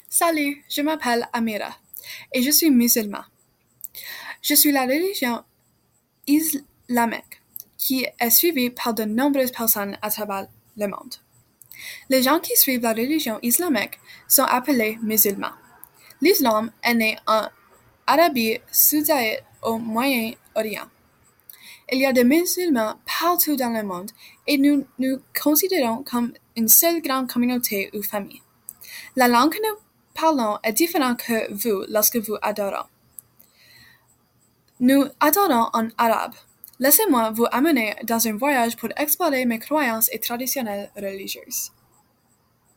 Salut, je m'appelle Amira et je suis musulman. Je suis la religion islamique qui est suivie par de nombreuses personnes à travers le monde. Les gens qui suivent la religion islamique sont appelés musulmans. L'islam est né en Arabie saoudite au Moyen-Orient. Il y a des musulmans partout dans le monde et nous nous considérons comme une seule grande communauté ou famille. La langue que nous parlons est différente que vous lorsque vous adorez. Nous adorons en arabe. Laissez-moi vous amener dans un voyage pour explorer mes croyances et traditions religieuses.